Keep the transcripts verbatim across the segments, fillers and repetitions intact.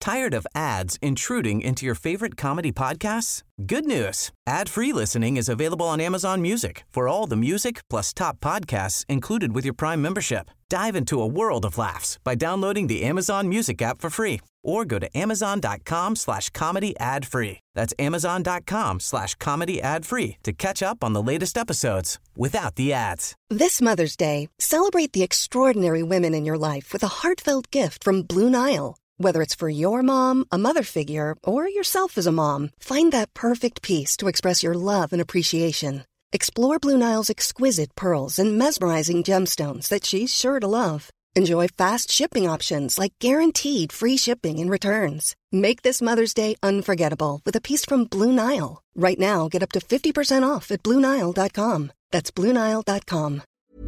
Tired of ads intruding into your favorite comedy podcasts? Good news. Ad-free listening is available on Amazon Music for all the music plus top podcasts included with your Prime membership. Dive into a world of laughs by downloading the Amazon Music app for free or go to amazon.com slash comedy ad free. That's amazon.com slash comedy ad free to catch up on the latest episodes without the ads. This Mother's Day, celebrate the extraordinary women in your life with a heartfelt gift from Blue Nile. Whether it's for your mom, a mother figure, or yourself as a mom, find that perfect piece to express your love and appreciation. Explore Blue Nile's exquisite pearls and mesmerizing gemstones that she's sure to love. Enjoy fast shipping options like guaranteed free shipping and returns. Make this Mother's Day unforgettable with a piece from Blue Nile. Right now, get up to fifty percent off at Blue Nile dot com. That's Blue Nile dot com.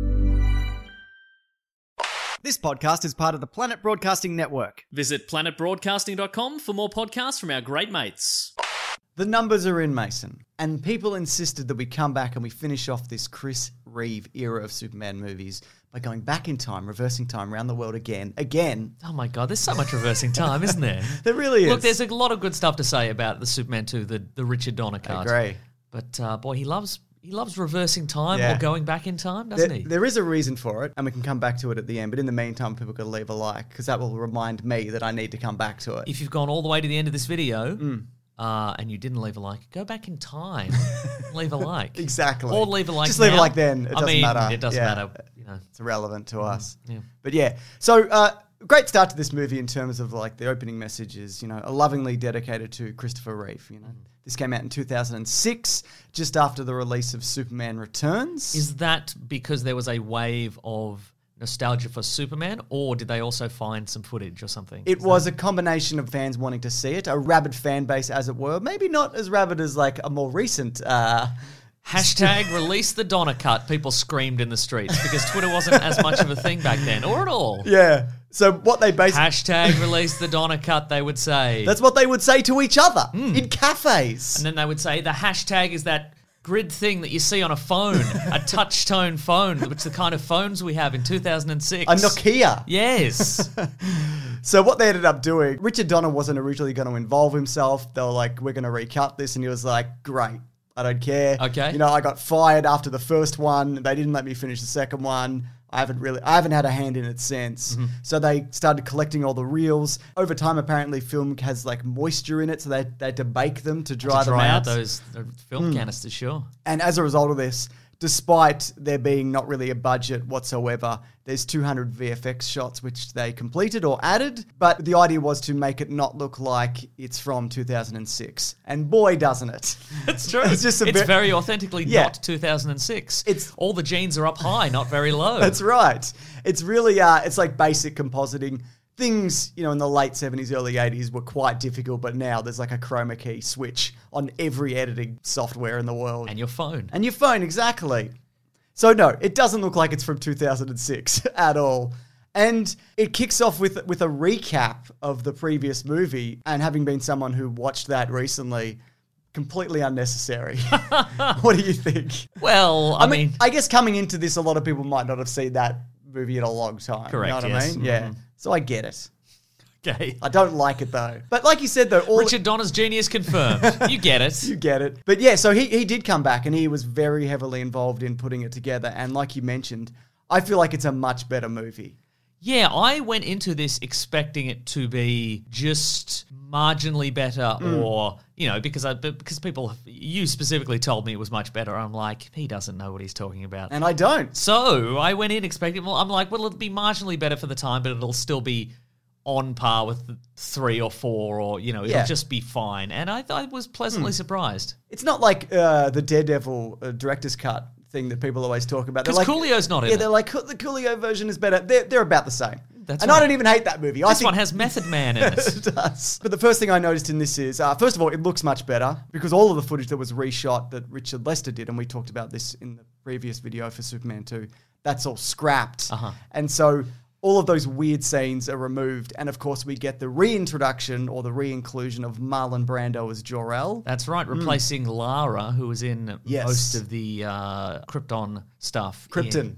This podcast is part of the Planet Broadcasting Network. Visit planet broadcasting dot com for more podcasts from our great mates. The numbers are in, Mason, and people insisted that we come back and we finish off this Chris Reeve era of Superman movies by going back in time, reversing time, around the world again, again. Oh my God, there's so much reversing time, isn't there? There really is. Look, there's a lot of good stuff to say about the Superman two, the, the Richard Donner cut. I agree. But uh, boy, he loves he loves reversing time Yeah. or going back in time, doesn't There, he? there is a reason for it, and we can come back to it at the end. But in the meantime, people can leave a like, because that will remind me that I need to come back to it. If you've gone all the way to the end of this video Mm. uh, and you didn't leave a like, go back in time, leave a like. Exactly. Or leave a like Just leave a now. like then. It I doesn't mean, matter. It doesn't Yeah. matter. You know, It's irrelevant to us. yeah. But yeah, so uh, great start to this movie in terms of like the opening message is, you know, a lovingly dedicated to Christopher Reeve. You know, this came out in two thousand six, just after the release of Superman Returns. Is that because there was a wave of nostalgia for Superman, or did they also find some footage or something? It Is was that- a combination of fans wanting to see it, a rabid fan base, as it were. Maybe not as rabid as like a more recent. Uh, Hashtag release the Donner cut. People screamed in the streets because Twitter wasn't as much of a thing back then, or at all. yeah. So what they basically. Hashtag release the Donner cut, they would say. That's what they would say to each other in cafes. And then they would say the hashtag is that grid thing that you see on a phone, a touch tone phone, which is the kind of phones we have in two thousand six. A Nokia. Yes. So what they ended up doing, Richard Donner wasn't originally going to involve himself. They were like, we're going to recut this. And he was like, great. I don't care. Okay. You know, I got fired after the first one. They didn't let me finish the second one. I haven't really, I haven't had a hand in it since. Mm-hmm. So they started collecting all the reels. Over time, apparently, film has like moisture in it, so they, they had to bake them to dry, to dry them out out. those the film canisters, sure. And as a result of this, despite there being not really a budget whatsoever, there's two hundred V F X shots which they completed or added. But the idea was to make it not look like it's from two thousand six. And boy, doesn't it. It's true. It's just a it's bit- very authentically Yeah. not two thousand six. It's- all the genes are up high, not very low. That's right. It's really, uh, it's like basic compositing. Things, you know, in the late seventies, early eighties were quite difficult, but now there's like a chroma key switch on every editing software in the world. And your phone. And your phone, exactly. So no, it doesn't look like it's from two thousand six at all. And it kicks off with with a recap of the previous movie, and having been someone who watched that recently, completely unnecessary. What do you think? Well, I, I mean, mean, I guess coming into this, a lot of people might not have seen that movie in a long time. Correct, You know what yes. I mean? Yeah. Mhm. So I get it. okay. I don't like it though. But like you said though, all Richard Donner's genius confirmed. You get it. You get it. But yeah, so he, he did come back and he was very heavily involved in putting it together. And like you mentioned, I feel like it's a much better movie. Yeah, I went into this expecting it to be just marginally better, Mm. or you know, because I because people you specifically told me it was much better. I'm like, he doesn't know what he's talking about. And I don't. So I went in expecting. Well, I'm like, well, it'll be marginally better for the time, but it'll still be on par with three or four, or you know, it'll Yeah. just be fine. And I, I was pleasantly surprised It's not like uh, the Daredevil uh, director's cut thing that people always talk about. They're because like, Coolio's not in yeah, it. they're like, the Coolio version is better. They're, they're about the same. That's and right. I don't even hate that movie. I This think one has Method Man in it. it does. But the first thing I noticed in this is, uh, first of all, it looks much better because all of the footage that was reshot that Richard Lester did, and we talked about this in the previous video for Superman two, that's all scrapped. Uh-huh. And so all of those weird scenes are removed. And of course, we get the reintroduction or the re-inclusion of Marlon Brando as Jor-El. That's right, replacing Lara, who was in Yes. most of the uh, Krypton stuff. Krypton. in-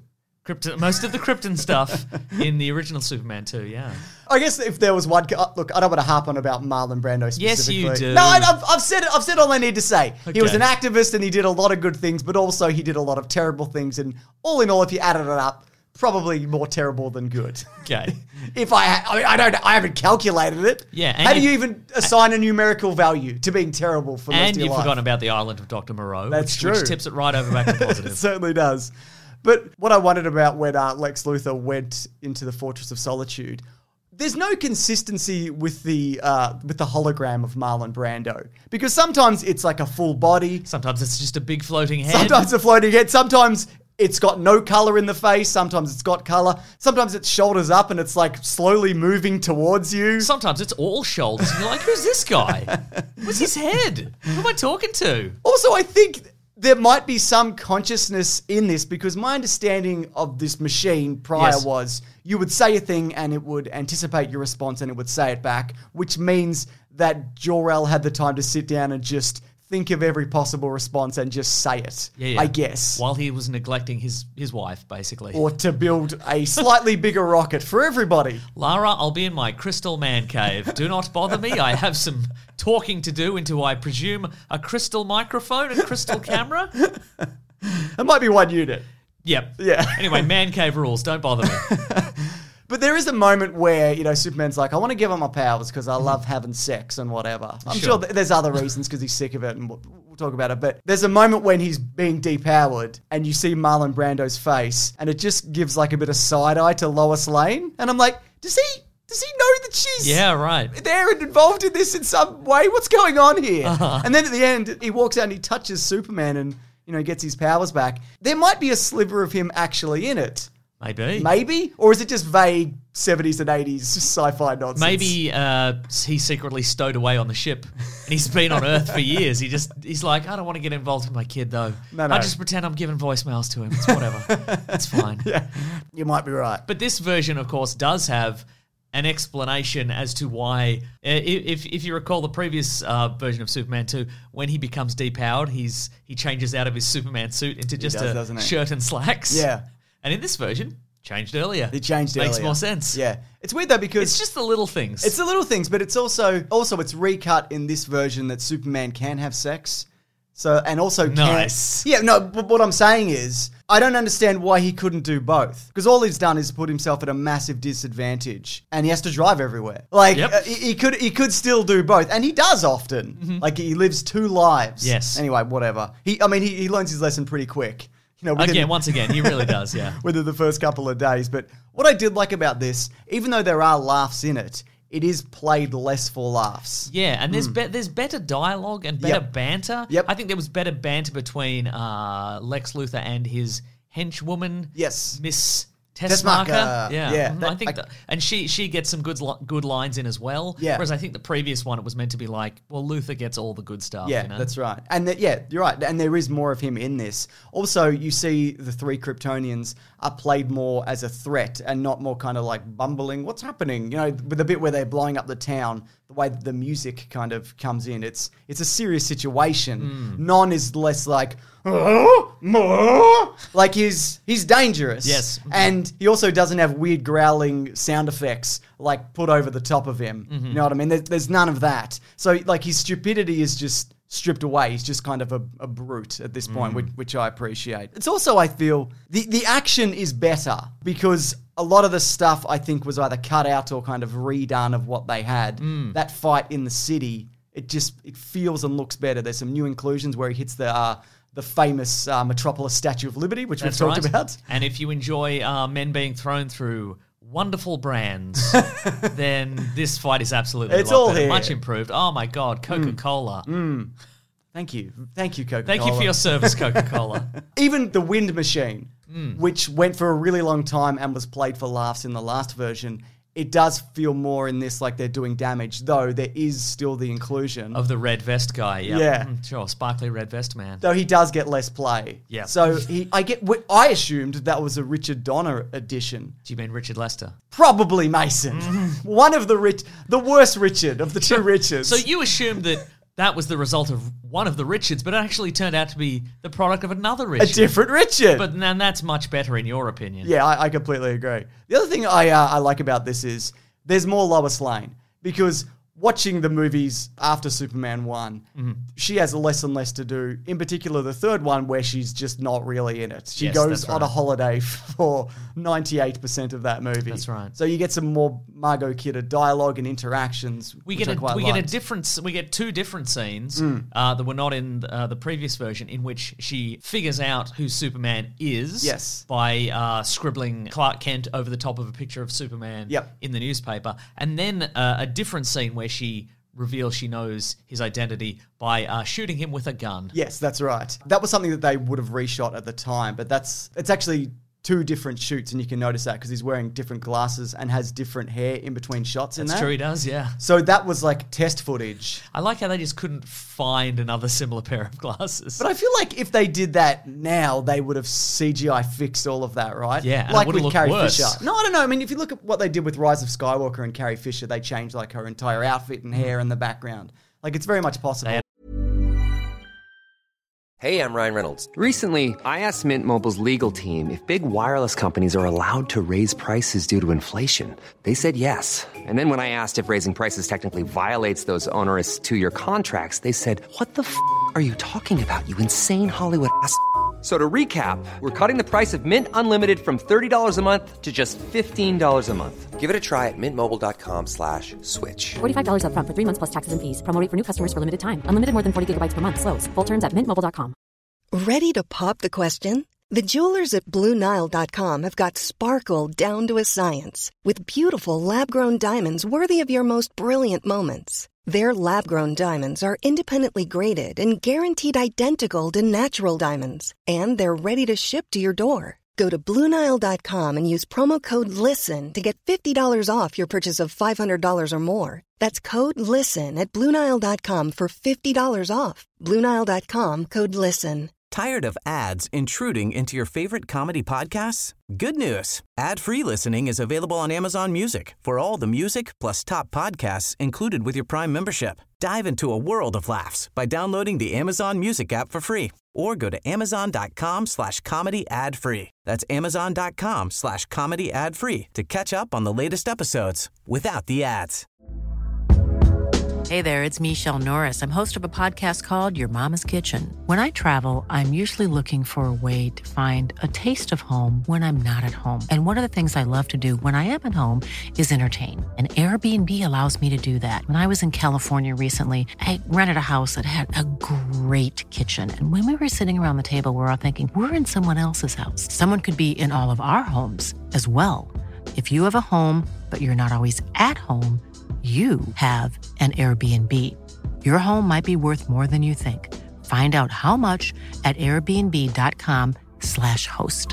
Krypton, most of the Krypton stuff in the original Superman two, yeah. I guess if there was one, uh, look, I don't want to harp on about Marlon Brando specifically. Yes, you do. No, I, I've, I've said it. I've said all I need to say. Okay. He was an activist and he did a lot of good things, but also he did a lot of terrible things. And all in all, if you added it up, probably more terrible than good. Okay. If I, I mean, I don't, I haven't calculated it. Yeah, and How do you- you even assign a numerical value to being terrible for most And of your you've life? forgotten about the island of Doctor Moreau, That's which, true. which tips it right over back to It positive. certainly does. But what I wondered about when uh, Lex Luthor went into the Fortress of Solitude, there's no consistency with the uh, with the hologram of Marlon Brando, because sometimes it's like a full body, Sometimes it's just a big floating head. sometimes a floating head, sometimes it's got no color in the face, sometimes it's got color, sometimes it's shoulders up and it's like slowly moving towards you. Sometimes it's all shoulders. And you're like, who's this guy? What's his head? Who am I talking to? Also, I think there might be some consciousness in this, because my understanding of this machine prior Yes. was you would say a thing and it would anticipate your response and it would say it back, which means that Jor-El had the time to sit down and just think of every possible response and just say it, Yeah, yeah. I guess. While he was neglecting his, his wife, basically. Or to build a slightly bigger rocket for everybody. Lara, I'll be in my crystal man cave. Do not bother me. I have some talking to do into, I presume, a crystal microphone and crystal camera. It might be one unit. Yep. Yeah. Anyway, man cave rules. Don't bother me. But there is a moment where, you know, Superman's like, I want to give him my powers because I love having sex and whatever. I'm sure, Sure. th- there's other reasons because he's sick of it and we'll, we'll talk about it. But there's a moment when he's being depowered and you see Marlon Brando's face and it just gives like a bit of side eye to Lois Lane. And I'm like, does he, does he know that she's Yeah, right. there and involved in this in some way? What's going on here? Uh-huh. And then at the end, he walks out and he touches Superman and, you know, gets his powers back. There might be a sliver of him actually in it. Maybe. Maybe? Or is it just vague seventies and eighties sci-fi nonsense? Maybe uh, he's secretly stowed away on the ship, and he's been on Earth for years. He just he's like, I don't want to get involved with my kid though. No, no. I just pretend I'm giving voicemails to him. It's whatever. It's fine. Yeah, you might be right. But this version, of course, does have an explanation as to why. uh, If if you recall the previous uh, version of Superman two, when he becomes depowered, he's he changes out of his Superman suit into just does, a doesn't he? shirt and slacks. Yeah. And in this version, changed earlier. It changed Makes earlier. more sense. Yeah. It's weird though because It's just the little things. it's the little things, but it's also also it's recut in this version that Superman can have sex. So and also can, Nice. Yeah, no, but what I'm saying is I don't understand why he couldn't do both. Because all he's done is put himself at a massive disadvantage and he has to drive everywhere. Like Yep. uh, he, he could he could still do both. And he does often. Like he lives two lives. Yes. Anyway, whatever. He I mean he, he learns his lesson pretty quick. You know, within- Again, once again, he really does, yeah. within the first couple of days. But what I did like about this, even though there are laughs in it, it is played less for laughs. Yeah, and there's be- there's better dialogue and better Hmm. Yep. banter. Yep. I think there was better banter between uh, Lex Luthor and his henchwoman, Yes. Miss Tessmacher. Tessmacher. Yeah, Yeah, Mhm. that- I think, I- that, and she she gets some good li- good lines in as well. Yeah. Whereas I think the previous one it was meant to be like, well, Luthor gets all the good stuff. Yeah, you know? that's right. And that, yeah, you're right. And there is more of him in this. Also, you see the three Kryptonians are played more as a threat and not more kind of like bumbling, what's happening? You know, with the bit where they're blowing up the town, the way that the music kind of comes in, it's it's a serious situation. Hmm. Non is less like, "Oh, more." Like he's he's dangerous. Yes. And he also doesn't have weird growling sound effects like put over the top of him. Mm-hmm. You know what I mean? There's, there's none of that. So like his stupidity is just stripped away. He's just kind of a, a brute at this point, Mm. which, which I appreciate. It's also, I feel, the, the action is better because a lot of the stuff I think was either cut out or kind of redone of what they had. Mm. That fight in the city, it just it feels and looks better. There's some new inclusions where he hits the uh, the famous uh, Metropolis Statue of Liberty, which That's we've talked right. about. And if you enjoy uh, men being thrown through wonderful brands, then this fight is absolutely It's a lot all better. here. Much improved. Oh my God, Coca-Cola. Thank you. Thank you, Coca-Cola. Thank you for your service, Coca-Cola. Even the wind machine, Mm. which went for a really long time and was played for laughs in the last version, it does feel more in this like they're doing damage, though there is still the inclusion. Of the red vest guy, yeah. Yeah. Mm, sure, sparkly red vest man. Though he does get less play. Yeah. So he, I get. I assumed that was a Richard Donner edition. Do you mean Richard Lester? Probably Mason. One of the rich, the worst Richard of the two Richards. So you assumed that that was the result of one of the Richards, but it actually turned out to be the product of another Richard. A different Richard. But then that's much better in your opinion. Yeah, I, I completely agree. The other thing I uh, I like about this is there's more Lois Lane, because watching the movies after Superman one, mm-hmm. she has less and less to do. In particular, the third one, where she's just not really in it. She yes, goes right. on a holiday for ninety-eight percent of that movie. That's right. So you get some more Margot Kidder dialogue and interactions. We which get I a quite we liked. get a different we get two different scenes Mm. uh, that were not in uh, the previous version, in which she figures out who Superman is. Yes. By uh, scribbling Clark Kent over the top of a picture of Superman. Yep. In the newspaper, and then uh, a different scene where she reveals she knows his identity by uh, shooting him with a gun. Yes, that's right. That was something that they would have reshot at the time, but that's it's actually two different shoots, and you can notice that because he's wearing different glasses and has different hair in between shots in That's that. true, he does, yeah. So that was like test footage. I like how they just couldn't find another similar pair of glasses. But I feel like if they did that now, they would have C G I fixed all of that, right? Yeah, and it like would have with looked Carrie worse. Fisher. No, I don't know. I mean, if you look at what they did with Rise of Skywalker and Carrie Fisher, they changed like her entire outfit and hair and the background. Like, it's very much possible. They- Hey, I'm Ryan Reynolds. Recently, I asked Mint Mobile's legal team if big wireless companies are allowed to raise prices due to inflation. They said yes. And then when I asked if raising prices technically violates those onerous two-year contracts, they said, what the f*** are you talking about, you insane Hollywood ass f- So to recap, we're cutting the price of Mint Unlimited from thirty dollars a month to just fifteen dollars a month. Give it a try at mintmobile.com slash switch. forty-five dollars up front for three months plus taxes and fees. Promo rate for new customers for limited time. Unlimited more than forty gigabytes per month. Slows full terms at mint mobile dot com. Ready to pop the question? The jewelers at Blue Nile dot com have got sparkle down to a science with beautiful lab-grown diamonds worthy of your most brilliant moments. Their lab-grown diamonds are independently graded and guaranteed identical to natural diamonds, and they're ready to ship to your door. Go to Blue Nile dot com and use promo code LISTEN to get fifty dollars off your purchase of five hundred dollars or more. That's code LISTEN at Blue Nile dot com for fifty dollars off. Blue Nile dot com, code LISTEN. Tired of ads intruding into your favorite comedy podcasts? Good news. Ad-free listening is available on Amazon Music for all the music plus top podcasts included with your Prime membership. Dive into a world of laughs by downloading the Amazon Music app for free or go to amazon.com slash comedy ad free. That's amazon.com slash comedy ad free to catch up on the latest episodes without the ads. Hey there, it's Michelle Norris. I'm host of a podcast called Your Mama's Kitchen. When I travel, I'm usually looking for a way to find a taste of home when I'm not at home. And one of the things I love to do when I am at home is entertain. And Airbnb allows me to do that. When I was in California recently, I rented a house that had a great kitchen. And when we were sitting around the table, we were all thinking, we're in someone else's house. Someone could be in all of our homes as well. If you have a home, but you're not always at home, you have an Airbnb. Your home might be worth more than you think. Find out how much at airbnb.com slash host.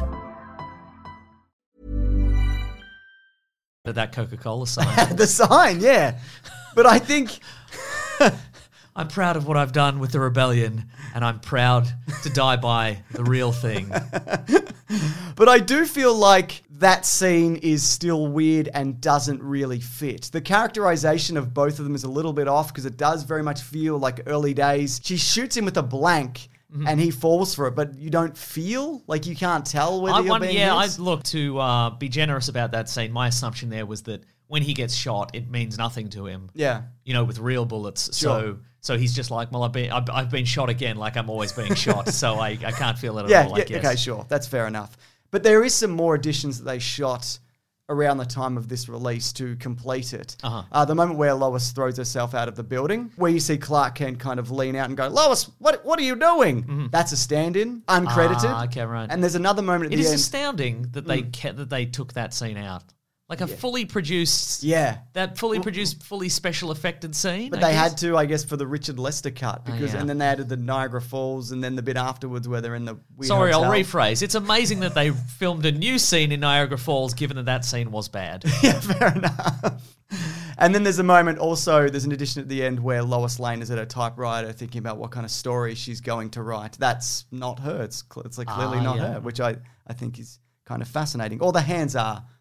That Coca-Cola sign. The sign, yeah. But I think... I'm proud of what I've done with the rebellion, and I'm proud to die by the real thing. But I do feel like that scene is still weird and doesn't really fit. The characterization of both of them is a little bit off because it does very much feel like early days. She shoots him with a blank mm-hmm. and he falls for it, but you don't feel like you can't tell whether I you're wonder, being Yeah, hit. I look to uh, be generous about that scene. My assumption there was that when he gets shot, it means nothing to him. Yeah. You know, with real bullets. Sure. So so he's just like, well, I've been I've, I've been shot again, like I'm always being shot, so I, I can't feel it at Yeah, all, I yeah, guess. okay, sure. That's fair enough. But there is some more additions that they shot around the time of this release to complete it. Uh-huh. Uh, the moment where Lois throws herself out of the building, where you see Clark Kent kind of lean out and go, Lois, what what are you doing? Mm-hmm. That's a stand-in, uncredited. Ah, okay, right. And there's another moment at It the is end. astounding that they Mm. kept, that they took that scene out. Like a fully produced, Yeah. that fully produced, fully special affected scene. But I they guess. had to, I guess, for the Richard Lester cut, because yeah. and then they added the Niagara Falls, and then the bit afterwards where they're in the weird Sorry, hotel. I'll rephrase. It's amazing that they filmed a new scene in Niagara Falls, given that that scene was bad. Yeah, fair enough. And then there's a moment also, there's an addition at the end where Lois Lane is at her typewriter thinking about what kind of story she's going to write. That's not her. It's, cl- it's like clearly Ah, not yeah. her, which I, I think is kind of fascinating. Or the hands are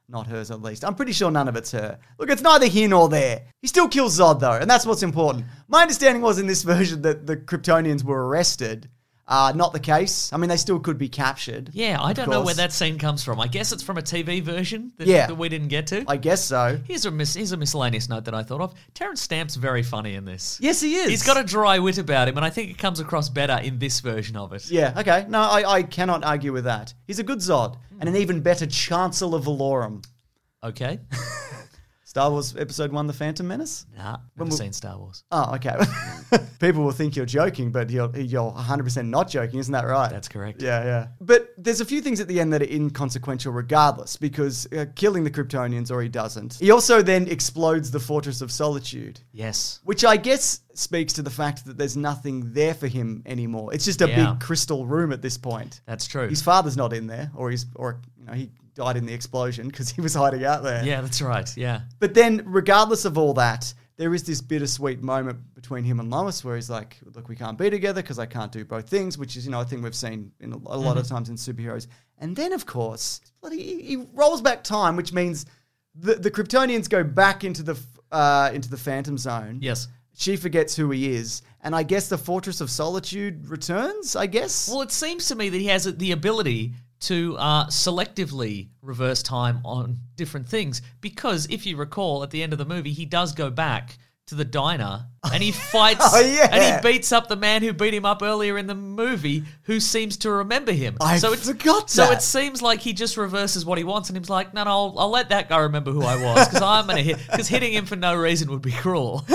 not hers at least. I'm pretty sure none of it's her. Look, it's neither here nor there. He still kills Zod, though, and that's what's important. My understanding was in this version that the Kryptonians were arrested. Uh, not the case. I mean, they still could be captured. Yeah, I don't know course. where that scene comes from. I guess it's from a T V version that, Yeah. that we didn't get to. I guess so. Here's a, mis- here's a miscellaneous note that I thought of. Terrence Stamp's very funny in this. Yes, he is. He's got a dry wit about him, and I think it comes across better in this version of it. Yeah, okay. No, I, I cannot argue with that. He's a good Zod, and an even better Chancellor Valorum. Okay. Star Wars Episode one, The Phantom Menace? Nah, never seen Star Wars. Oh, okay. People will think you're joking, but you're, you're one hundred percent not joking, isn't that right? That's correct. Yeah, yeah. But there's a few things at the end that are inconsequential regardless, because uh, killing the Kryptonians, or he doesn't. He also then explodes the Fortress of Solitude. Yes. Which I guess speaks to the fact that there's nothing there for him anymore. It's just a Yeah. big crystal room at this point. That's true. His father's not in there, or he's, or you know, he died in the explosion because he was hiding out there. Yeah, that's right. Yeah. But then, regardless of all that, there is this bittersweet moment between him and Lois where he's like, look, we can't be together because I can't do both things, which is, you know, a thing we've seen in a, a lot of times in superheroes. And then, of course, bloody, he, he rolls back time, which means the, the Kryptonians go back into the uh, into the Phantom Zone. Yes. She forgets who he is. And I guess the Fortress of Solitude returns, I guess? Well, it seems to me that he has the ability to uh, selectively reverse time on different things, because if you recall, at the end of the movie, he does go back to the diner and he fights Oh, yeah. and he beats up the man who beat him up earlier in the movie, who seems to remember him. I so it's, forgot So that. it seems like he just reverses what he wants, and he's like, no, no, I'll, I'll let that guy remember who I was, because I'm going to hit, because hitting him for no reason would be cruel.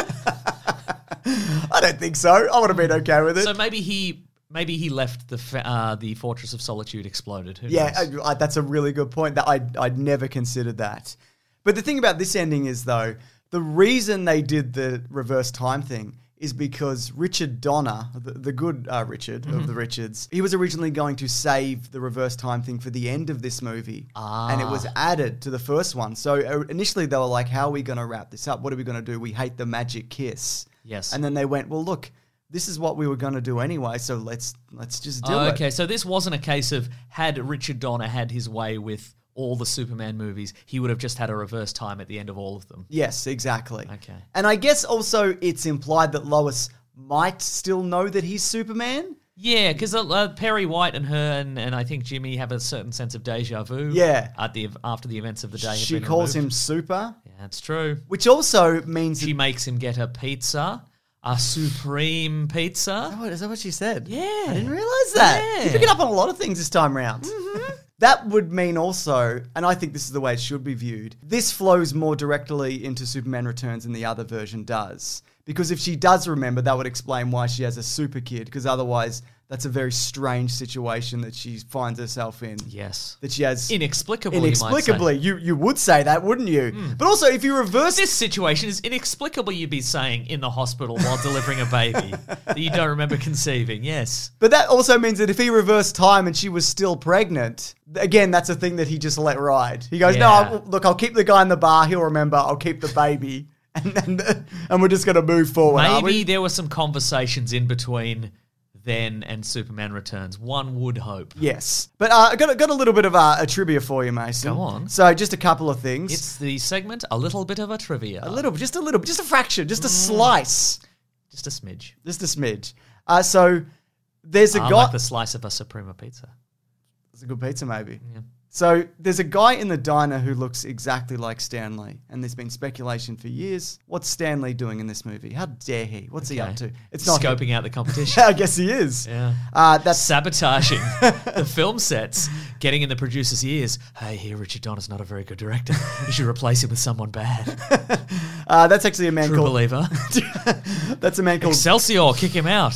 I don't think so. I would have been okay with it. So maybe he... Maybe he left the fa- uh, the Fortress of Solitude exploded. Who Yeah, knows? I, I, that's a really good point. That I I'd never considered that. But the thing about this ending is, though, the reason they did the reverse time thing is because Richard Donner, the, the good uh, Richard Mm-hmm. of the Richards, he was originally going to save the reverse time thing for the end of this movie. And it was added to the first one. So uh, initially they were like, how are we going to wrap this up? What are we going to do? We hate the magic kiss. Yes. And then they went, well, look, this is what we were going to do anyway, so let's let's just do Oh, it. okay, so this wasn't a case of had Richard Donner had his way with all the Superman movies, he would have just had a reverse time at the end of all of them. Yes, exactly. Okay. And I guess also it's implied that Lois might still know that he's Superman. Yeah, because uh, uh, Perry White and her and, and I think Jimmy have a certain sense of deja vu. Yeah. At the after the events of the day. have She been calls removed. him Super, Yeah, that's true. which also means... She makes him get a pizza, a supreme pizza. Oh, is that what she said? Yeah. I didn't realise that. Yeah. You're picking up on a lot of things this time round. That would mean also, and I think this is the way it should be viewed, this flows more directly into Superman Returns than the other version does. Because if she does remember, that would explain why she has a super kid, because otherwise that's a very strange situation that she finds herself in. Yes. That she has... Inexplicably, Inexplicably. you might say. You, you would say that, wouldn't you? But also, if you reverse... This situation is inexplicable, you'd be saying, in the hospital while delivering a baby that you don't remember conceiving. Yes. But that also means that if he reversed time and she was still pregnant, again, that's a thing that he just let ride. He goes, no, Yeah. I'll, look, I'll keep the guy in the bar. He'll remember. I'll keep the baby. And and, and we're just going to move forward, are Maybe we? there were some conversations in between then and Superman Returns. One would hope. Yes. But uh, I got, a- got a little bit of uh, a trivia for you, Mason. Go on. So just a couple of things. It's the segment, a little bit of a trivia. a little, just a little, just a fraction, just a slice, Just a smidge. just a smidge. Uh, so there's a Ah, guy... like the slice of a Suprema pizza. It's a good pizza, maybe. So there's a guy in the diner who looks exactly like Stan Lee, and there's been speculation for years. What's Stan Lee doing in this movie? How dare he? What's he Okay. up to? It's not him. Scoping out the competition. I guess he is. Yeah. Uh, that's Sabotaging the film sets, getting in the producer's ears. Hey, here, Richard Donner's not a very good director. You should replace him with someone bad. uh, that's actually a man True called. believer. That's a man called. Excelsior, kick him out.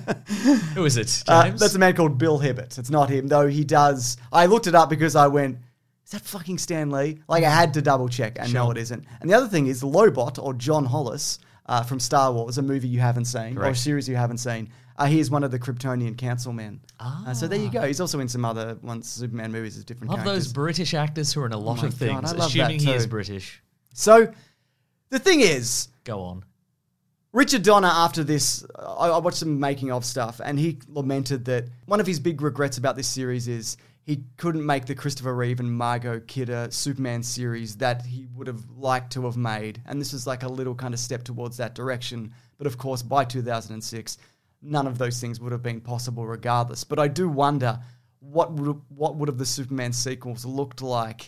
Who is it, James? Uh, that's a man called Bill Hibbert. It's not him, though. He does. I looked it up because I went, is that fucking Stan Lee? Like, I had to double check, and no, Sure. it isn't. And the other thing is Lobot, or John Hollis, uh, from Star Wars, a movie you haven't seen, or a Correct. series you haven't seen. Uh, he is one of the Kryptonian councilmen. Ah. Uh, so there you go. He's also in some other ones, Superman movies as different Love characters. those British actors who are in a lot my of God, things, I love assuming that he is too. British. So the thing is, Go on. Richard Donner, after this, I, I watched some making of stuff, and he lamented that one of his big regrets about this series is he couldn't make the Christopher Reeve and Margot Kidder Superman series that he would have liked to have made. And this was like a little kind of step towards that direction. But of course, by two thousand six, none of those things would have been possible regardless. But I do wonder what would what would have the Superman sequels looked like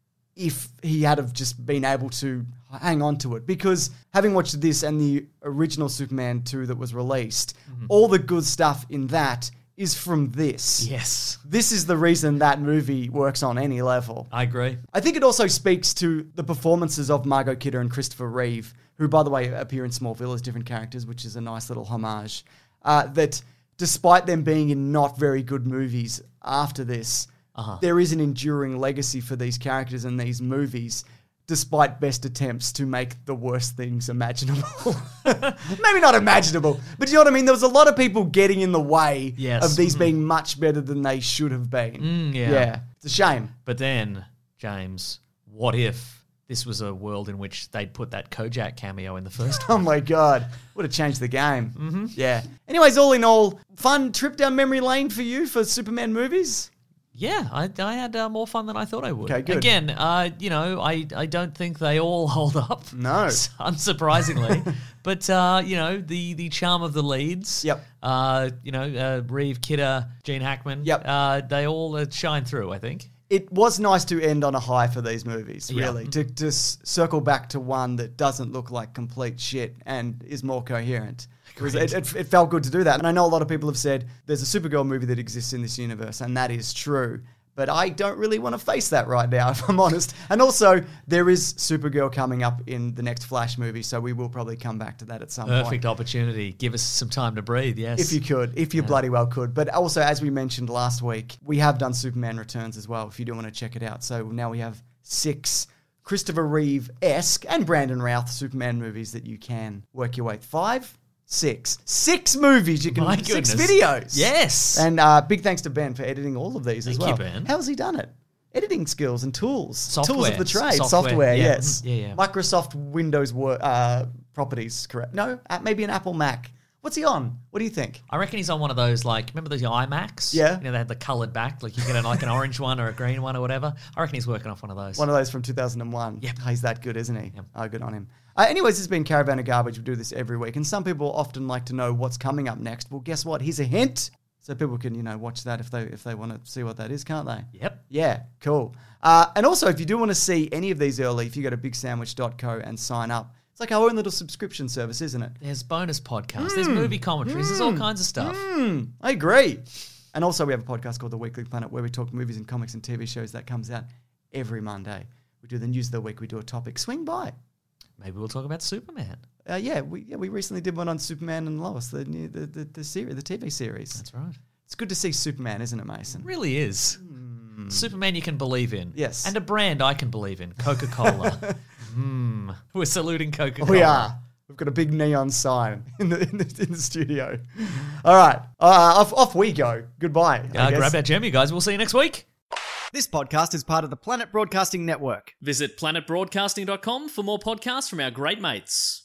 if he had have just been able to hang on to it. Because having watched this and the original Superman two that was released, mm-hmm. all the good stuff in that is from this. Yes. This is the reason that movie works on any level. I agree. I think it also speaks to the performances of Margot Kidder and Christopher Reeve, who, by the way, appear in Smallville as different characters, which is a nice little homage, uh, that despite them being in not very good movies after this, uh-huh. there is an enduring legacy for these characters in these movies, despite best attempts to make the worst things imaginable. Maybe not imaginable, but you know what I mean? There was a lot of people getting in the way yes. of these mm. being much better than they should have been. Mm, yeah. yeah. It's a shame. But then, James, what if this was a world in which they'd put that Kojak cameo in the first one? Oh my God. Would have changed the game. Mm-hmm. Yeah. Anyways, all in all, fun trip down memory lane for you for Superman movies? Yeah, I, I had uh, more fun than I thought I would. Okay, good. Again, uh, you know, I, I don't think they all hold up. No. Unsurprisingly. But, uh, you know, the, the charm of the leads. Yep. Uh, you know, uh, Reeve, Kidder, Gene Hackman. Yep. Uh, they all uh, shine through, I think. It was nice to end on a high for these movies, really. Yeah. To just circle back to one that doesn't look like complete shit and is more coherent. It, it, it felt good to do that. And I know a lot of people have said there's a Supergirl movie that exists in this universe, and that is true. But I don't really want to face that right now, if I'm honest. And also, there is Supergirl coming up in the next Flash movie, so we will probably come back to that at some Perfect point. Perfect opportunity. Give us some time to breathe, yes. If you could, if you yeah. bloody well could. But also, as we mentioned last week, we have done Superman Returns as well, if you do want to check it out. So now we have six Christopher Reeve-esque and Brandon Routh Superman movies that you can work your way. Five? Six. Six movies you can... My six goodness. videos. Yes. And uh, big thanks to Ben for editing all of these Thank as well. you, Ben. How has he done it? Editing skills and tools. Software. Tools of the trade. Software, Software, yeah. yes. Yeah, yeah. Microsoft Windows wor- uh, properties, correct? No, uh, maybe an Apple Mac. What's he on? What do you think? I reckon he's on one of those, like, remember those iMacs? Yeah. You know, they had the coloured back, like you get a, like an orange one or a green one or whatever. I reckon he's working off one of those. One of those from two thousand one. Yep. Oh, he's that good, isn't he? Yep. Oh, good on him. Uh, anyways, this has been Caravan of Garbage. We do this every week. And some people often like to know what's coming up next. Well, guess what? Here's a hint. So people can, you know, watch that if they if they want to see what that is, can't they? Yep. Yeah, cool. Uh, and also, if you do want to see any of these early, if you go to big sandwich dot co and sign up, it's like our own little subscription service, isn't it? There's bonus podcasts. Mm. There's movie commentaries. Mm. There's all kinds of stuff. Mm. I agree. And also, we have a podcast called The Weekly Planet where we talk movies and comics and T V shows that comes out every Monday. We do the news of the week. We do a topic. Swing by. Maybe we'll talk about Superman. Uh, yeah, we yeah we recently did one on Superman and Lois, the new the the, the series, the T V series. That's right. It's good to see Superman, isn't it, Mason? It really is. Mm. Superman you can believe in. Yes. And a brand I can believe in, Coca-Cola. mm. We're saluting Coca-Cola. We are. We've got a big neon sign in the in the, in the studio. All right, uh, off off we go. Goodbye. Uh, grab that gem, you guys. We'll see you next week. This podcast is part of the Planet Broadcasting Network. Visit planet broadcasting dot com for more podcasts from our great mates.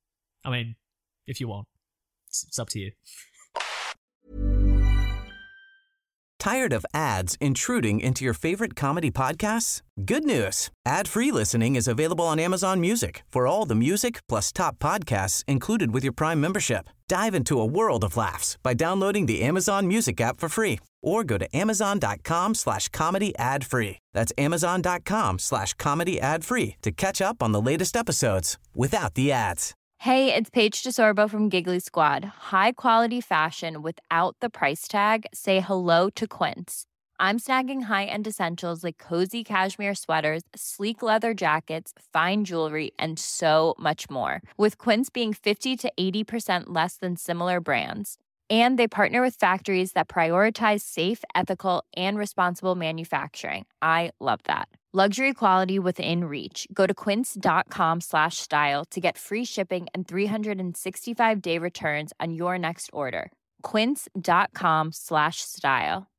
I mean, if you want. It's, it's up to you. Tired of ads intruding into your favorite comedy podcasts? Good news. Ad-free listening is available on Amazon Music for all the music plus top podcasts included with your Prime membership. Dive into a world of laughs by downloading the Amazon Music app for free or go to amazon.com slash comedy ad free. That's amazon.com slash comedy ad free to catch up on the latest episodes without the ads. Hey, it's Paige DeSorbo from Giggly Squad. High quality fashion without the price tag. Say hello to Quince. I'm snagging high-end essentials like cozy cashmere sweaters, sleek leather jackets, fine jewelry, and so much more. With Quince being fifty to eighty percent less than similar brands. And they partner with factories that prioritize safe, ethical, and responsible manufacturing. I love that. Luxury quality within reach. Go to quince.com slash style to get free shipping and three sixty-five day returns on your next order. Quince.com slash style.